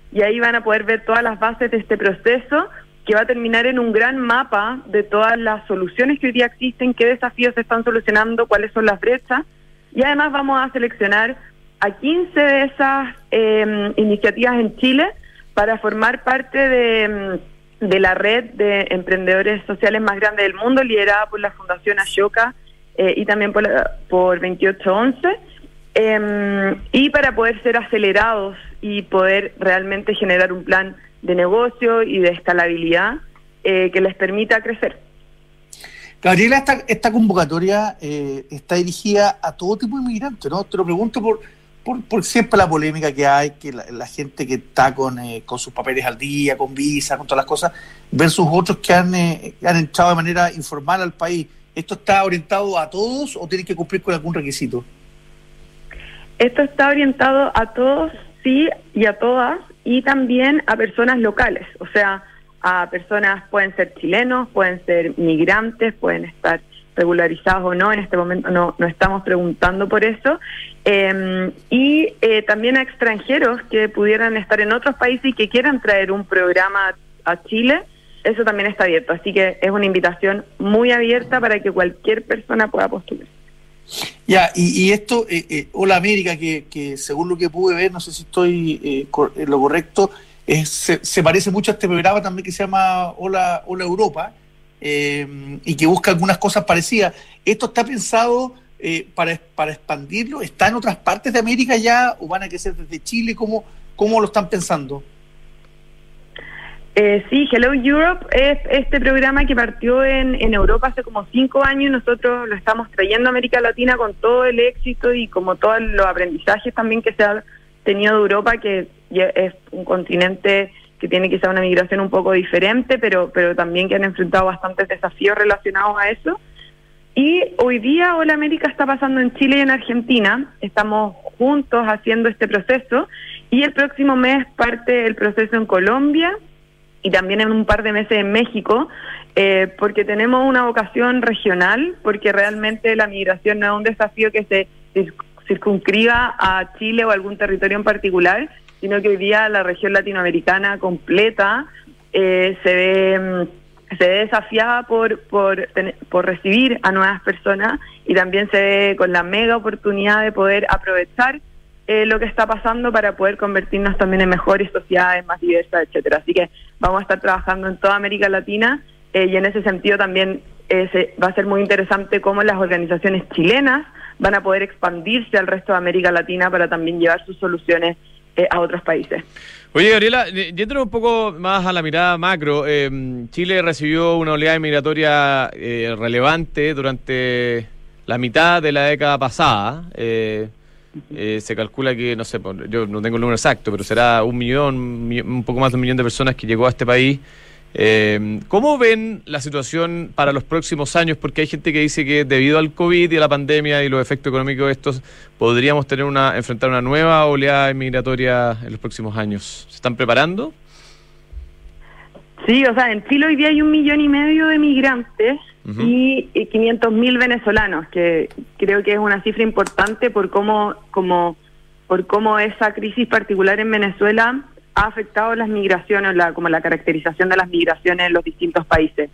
y ahí van a poder ver todas las bases de este proceso, que va a terminar en un gran mapa de todas las soluciones que hoy día existen, qué desafíos se están solucionando, cuáles son las brechas, y además vamos a seleccionar a 15 de esas iniciativas en Chile para formar parte de la red de emprendedores sociales más grande del mundo, liderada por la Fundación Ashoka y también por 2811, y para poder ser acelerados y poder realmente generar un plan de negocio y de escalabilidad que les permita crecer. Gabriela, esta convocatoria está dirigida a todo tipo de inmigrantes, ¿no? Te lo pregunto por siempre la polémica que hay, que la gente que está con sus papeles al día, con visa, con todas las cosas, versus otros que han entrado de manera informal al país. ¿Esto está orientado a todos o tienen que cumplir con algún requisito? Esto está orientado a todos, sí, y a todas, y también a personas locales, o sea, a personas, pueden ser chilenos, pueden ser migrantes, pueden estar regularizados o no, en este momento no estamos preguntando por eso, y también a extranjeros que pudieran estar en otros países y que quieran traer un programa a Chile, eso también está abierto, así que es una invitación muy abierta para que cualquier persona pueda postular. Ya, y esto, Hola América, que según lo que pude ver, no sé si estoy en lo correcto, se parece mucho a este programa también que se llama Hola Europa, y que busca algunas cosas parecidas. ¿Esto está pensado para expandirlo? ¿Está en otras partes de América ya o van a crecer desde Chile? ¿Cómo lo están pensando? Sí, Hello Europe es este programa que partió en Europa hace como 5 años y nosotros lo estamos trayendo a América Latina con todo el éxito y como todos los aprendizajes también que se ha tenido de Europa, que es un continente que tiene quizá una migración un poco diferente, pero también que han enfrentado bastantes desafíos relacionados a eso. Y hoy día Hola América está pasando en Chile y en Argentina, estamos juntos haciendo este proceso y el próximo mes parte el proceso en Colombia y también en un par de meses en México, porque tenemos una vocación regional, porque realmente la migración no es un desafío que se circunscriba a Chile o a algún territorio en particular, sino que hoy día la región latinoamericana completa se ve desafiada por recibir a nuevas personas y también se ve con la mega oportunidad de poder aprovechar lo que está pasando para poder convertirnos también en mejores sociedades, más diversas, etcétera. Así que vamos a estar trabajando en toda América Latina y en ese sentido también va a ser muy interesante cómo las organizaciones chilenas van a poder expandirse al resto de América Latina para también llevar sus soluciones a otros países. Oye, Gabriela, yéndonos un poco más a la mirada macro, Chile recibió una oleada migratoria relevante durante la mitad de la década pasada. Se calcula que, no sé, yo no tengo el número exacto, pero será un poco más de 1 millón de personas que llegó a este país. ¿Cómo ven la situación para los próximos años? Porque hay gente que dice que debido al COVID y a la pandemia y los efectos económicos de estos, podríamos enfrentar una nueva oleada migratoria en los próximos años. ¿Se están preparando? Sí, o sea, en Chile hoy día hay 1,5 millones de migrantes y 500.000 venezolanos, que creo que es una cifra importante por cómo esa crisis particular en Venezuela ha afectado las migraciones, como la caracterización de las migraciones en los distintos países.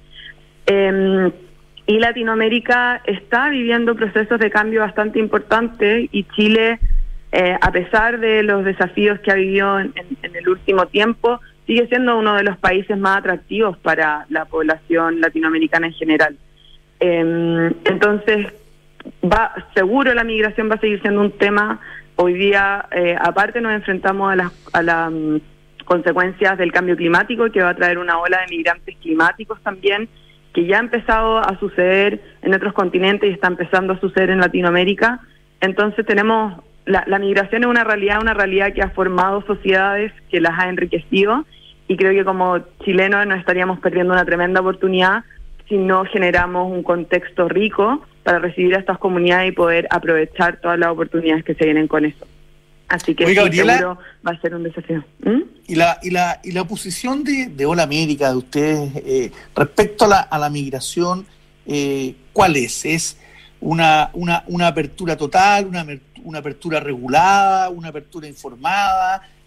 Y Latinoamérica está viviendo procesos de cambio bastante importantes y Chile, a pesar de los desafíos que ha vivido en el último tiempo, sigue siendo uno de los países más atractivos para la población latinoamericana en general. Entonces, seguro la migración va a seguir siendo un tema. Hoy día, aparte nos enfrentamos a las consecuencias del cambio climático, que va a traer una ola de migrantes climáticos también, que ya ha empezado a suceder en otros continentes y está empezando a suceder en Latinoamérica. Entonces tenemos, la migración es una realidad que ha formado sociedades, que las ha enriquecido, y creo que como chilenos nos estaríamos perdiendo una tremenda oportunidad si no generamos un contexto rico para recibir a estas comunidades y poder aprovechar todas las oportunidades que se vienen con eso. Así que Gabriela, seguro va a ser un desafío. ¿Y la posición de Hola América, de ustedes, respecto a la migración, cuál es? ¿Es una apertura total, una apertura regulada, una apertura informada?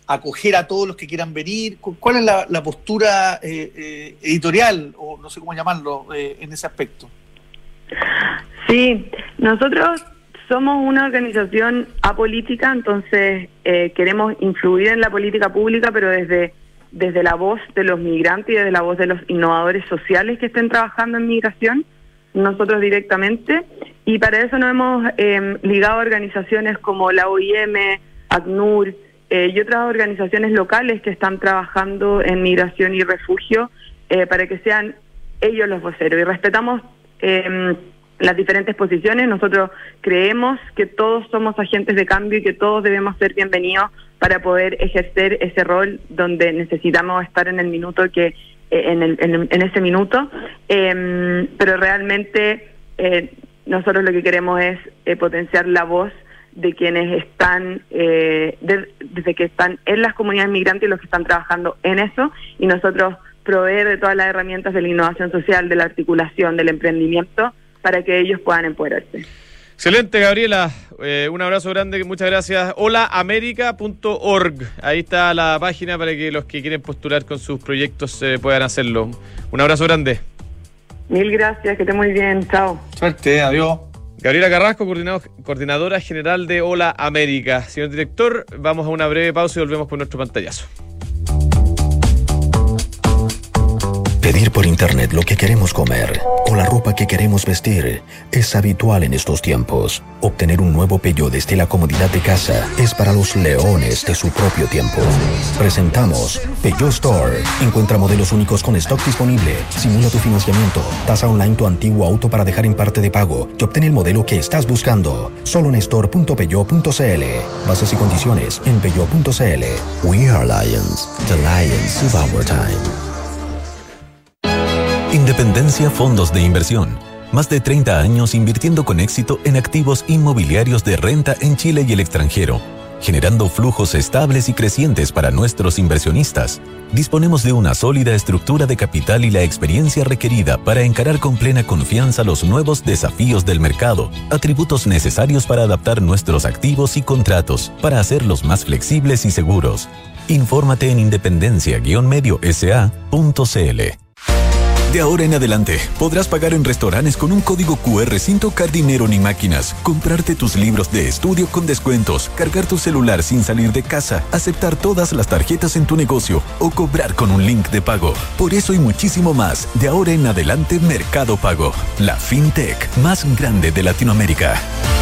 acoger a todos los que quieran venir? ¿Cuál es la postura editorial, o no sé cómo llamarlo, en ese aspecto? Sí, nosotros somos una organización apolítica, entonces queremos influir en la política pública, pero desde la voz de los migrantes y desde la voz de los innovadores sociales que estén trabajando en migración, nosotros directamente, y para eso nos hemos ligado a organizaciones como la OIM, ACNUR y otras organizaciones locales que están trabajando en migración y refugio, para que sean ellos los voceros, y respetamos las diferentes posiciones. Nosotros creemos que todos somos agentes de cambio y que todos debemos ser bienvenidos para poder ejercer ese rol donde necesitamos estar en el minuto en ese minuto, pero realmente nosotros lo que queremos es potenciar la voz de quienes están desde que están en las comunidades migrantes y los que están trabajando en eso, y nosotros proveer de todas las herramientas de la innovación social, de la articulación, del emprendimiento, para que ellos puedan empoderarse. Excelente, Gabriela. Un abrazo grande, muchas gracias. holaamerica.org. Ahí está la página para que los que quieren postular con sus proyectos puedan hacerlo. Un abrazo grande. Mil gracias, que esté muy bien. Chao. Suerte, adiós. Gabriela Carrasco, coordinadora general de Hola América. Señor director, vamos a una breve pausa y volvemos con nuestro pantallazo. Pedir por internet lo que queremos comer o la ropa que queremos vestir es habitual en estos tiempos. Obtener un nuevo Peugeot desde la comodidad de casa es para los leones de su propio tiempo. Presentamos Peugeot Store. Encuentra modelos únicos con stock disponible. Simula tu financiamiento. Tasa online tu antiguo auto para dejar en parte de pago y obtén el modelo que estás buscando. Solo en store.peugeot.cl. Bases y condiciones en peugeot.cl. We are Lions, the lions of our time. Independencia Fondos de Inversión. Más de 30 años invirtiendo con éxito en activos inmobiliarios de renta en Chile y el extranjero, generando flujos estables y crecientes para nuestros inversionistas. Disponemos de una sólida estructura de capital y la experiencia requerida para encarar con plena confianza los nuevos desafíos del mercado, atributos necesarios para adaptar nuestros activos y contratos, para hacerlos más flexibles y seguros. Infórmate en independencia-mediosa.cl. De ahora en adelante, podrás pagar en restaurantes con un código QR sin tocar dinero ni máquinas, comprarte tus libros de estudio con descuentos, cargar tu celular sin salir de casa, aceptar todas las tarjetas en tu negocio o cobrar con un link de pago. Por eso y muchísimo más, de ahora en adelante Mercado Pago, la fintech más grande de Latinoamérica.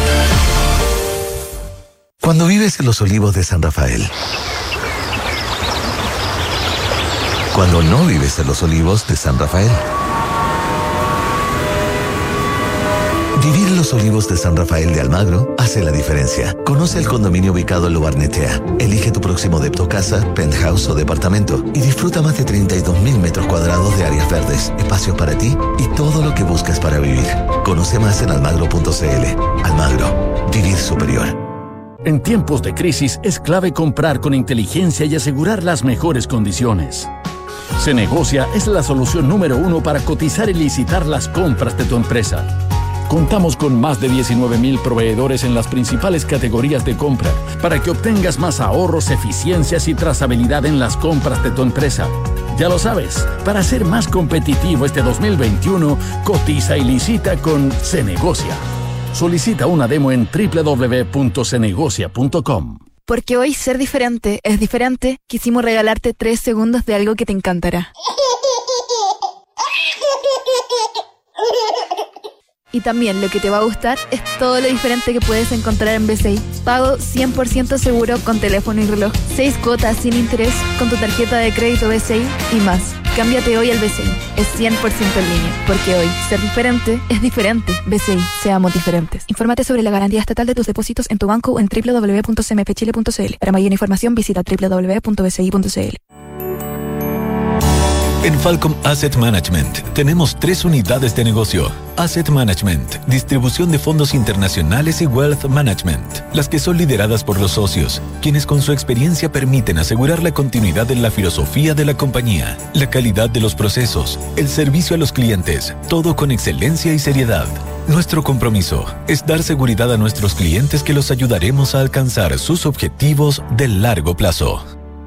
Cuando vives en los Olivos de San Rafael, cuando no vives en los Olivos de San Rafael. Vivir en los Olivos de San Rafael de Almagro hace la diferencia. Conoce el condominio ubicado en Lo Barnechea. Elige tu próximo depto casa, penthouse o departamento y disfruta más de 32.000 metros cuadrados de áreas verdes, espacios para ti y todo lo que buscas para vivir. Conoce más en almagro.cl. Almagro, vivir superior. En tiempos de crisis es clave comprar con inteligencia y asegurar las mejores condiciones. Cenegocia es la solución número 1 para cotizar y licitar las compras de tu empresa. Contamos con más de 19.000 proveedores en las principales categorías de compra para que obtengas más ahorros, eficiencias y trazabilidad en las compras de tu empresa. Ya lo sabes, para ser más competitivo este 2021, cotiza y licita con Cenegocia. Solicita una demo en www.cenegocia.com. Porque hoy ser diferente es diferente, quisimos regalarte 3 segundos de algo que te encantará. Y también lo que te va a gustar es todo lo diferente que puedes encontrar en BCI. Pago 100% seguro con teléfono y reloj. 6 cuotas sin interés con tu tarjeta de crédito BCI y más. Cámbiate hoy al BCI. Es 100% en línea. Porque hoy ser diferente es diferente. BCI. Seamos diferentes. Infórmate sobre la garantía estatal de tus depósitos en tu banco o en www.cmfchile.cl. Para mayor información visita www.bci.cl. En Falcom Asset Management tenemos 3 unidades de negocio. Asset Management, distribución de fondos internacionales y Wealth Management, las que son lideradas por los socios, quienes con su experiencia permiten asegurar la continuidad en la filosofía de la compañía, la calidad de los procesos, el servicio a los clientes, todo con excelencia y seriedad. Nuestro compromiso es dar seguridad a nuestros clientes que los ayudaremos a alcanzar sus objetivos de largo plazo.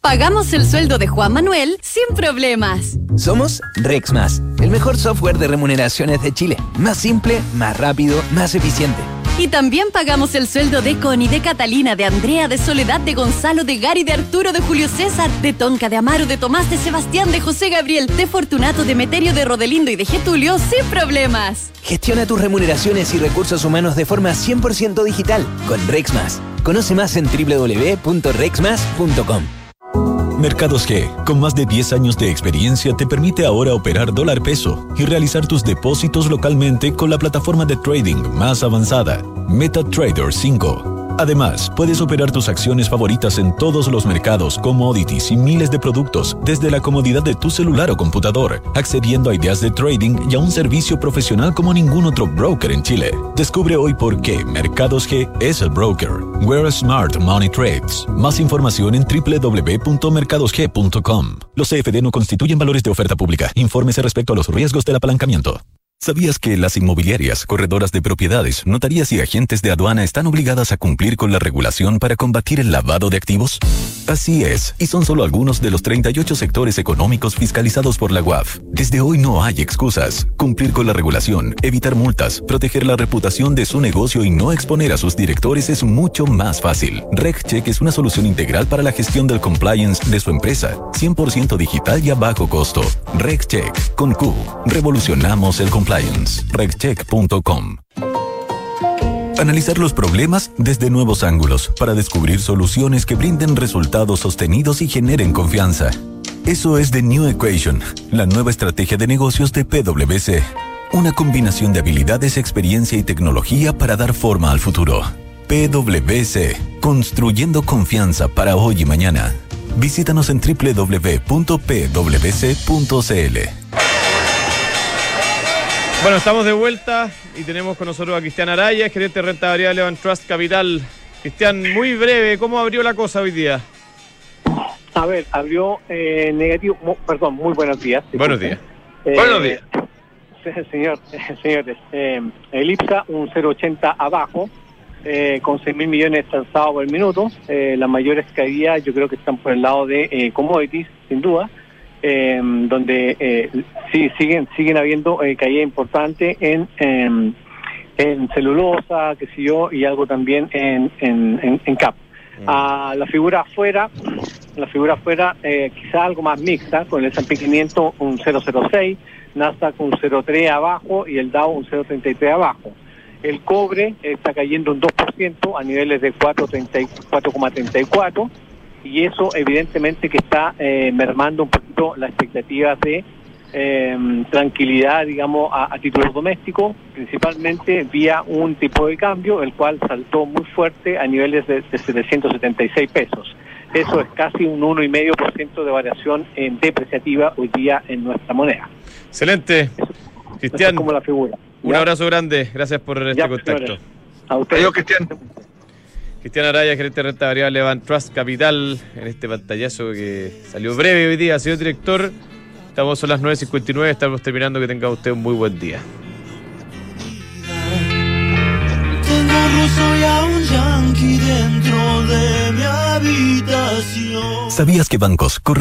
Pagamos el sueldo de Juan Manuel sin problemas. Somos Rexmas, el mejor software de remuneraciones de Chile. Más simple, más rápido, más eficiente. Y también pagamos el sueldo de Connie, de Catalina, de Andrea, de Soledad, de Gonzalo, de Gary, de Arturo, de Julio César, de Tonka, de Amaro, de Tomás, de Sebastián, de José Gabriel, de Fortunato, de Meterio, de Rodelindo y de Getulio sin problemas. Gestiona tus remuneraciones y recursos humanos de forma 100% digital con Rexmas. Conoce más en www.rexmas.com. Mercados G, con más de 10 años de experiencia, te permite ahora operar dólar-peso y realizar tus depósitos localmente con la plataforma de trading más avanzada, MetaTrader 5. Además, puedes operar tus acciones favoritas en todos los mercados, commodities y miles de productos desde la comodidad de tu celular o computador, accediendo a ideas de trading y a un servicio profesional como ningún otro broker en Chile. Descubre hoy por qué Mercados G es el broker. Where smart money trades. Más información en www.mercadosg.com. Los CFD no constituyen valores de oferta pública. Infórmese respecto a los riesgos del apalancamiento. ¿Sabías que las inmobiliarias, corredoras de propiedades, notarías y agentes de aduana están obligadas a cumplir con la regulación para combatir el lavado de activos? Así es, y son solo algunos de los 38 sectores económicos fiscalizados por la UAF. Desde hoy no hay excusas. Cumplir con la regulación, evitar multas, proteger la reputación de su negocio y no exponer a sus directores es mucho más fácil. RegCheck es una solución integral para la gestión del compliance de su empresa, 100% digital y a bajo costo. RegCheck, con Q, revolucionamos el compliance. RegCheck.com. Analizar los problemas desde nuevos ángulos para descubrir soluciones que brinden resultados sostenidos y generen confianza. Eso es The New Equation, la nueva estrategia de negocios de PwC. Una combinación de habilidades, experiencia y tecnología para dar forma al futuro. PwC, construyendo confianza para hoy y mañana. Visítanos en www.pwc.cl. Bueno, estamos de vuelta y tenemos con nosotros a Cristian Araya, gerente de renta variable Levant Trust Capital. Cristian, muy breve, ¿cómo abrió la cosa hoy día? A ver, abrió negativo, muy buenos días. Buenos días. Buenos días. Señores, el IPSA un 0,80 abajo, con 6.000 millones transados por minuto. Las mayores caídas yo creo que están por el lado de commodities, sin duda. Donde sí siguen habiendo caídas importantes en celulosa, qué sé yo, y algo también en CAP. La figura afuera quizá algo más mixta, con el S&P 500 un 0,06, Nasdaq un 0,3 abajo y el Dow un 0,33 abajo. El cobre está cayendo un 2% a niveles de 4,34, y eso evidentemente que está mermando un poquito las expectativas de tranquilidad, digamos, a título doméstico, principalmente vía un tipo de cambio, el cual saltó muy fuerte a niveles de 776 pesos. Eso es casi un 1,5% de variación depreciativa hoy día en nuestra moneda. Excelente. Cristian, es como la figura. Un abrazo grande, gracias por este contacto. Señores. A ustedes. Adiós, Cristian. Cristian Araya, gerente de renta variable Levant Trust Capital, en este pantallazo que salió breve hoy día. Señor director, son las 9:59, estamos terminando. Que tenga usted un muy buen día. Tengo ruso y a un yankee dentro de mi habitación. ¿Sabías que bancos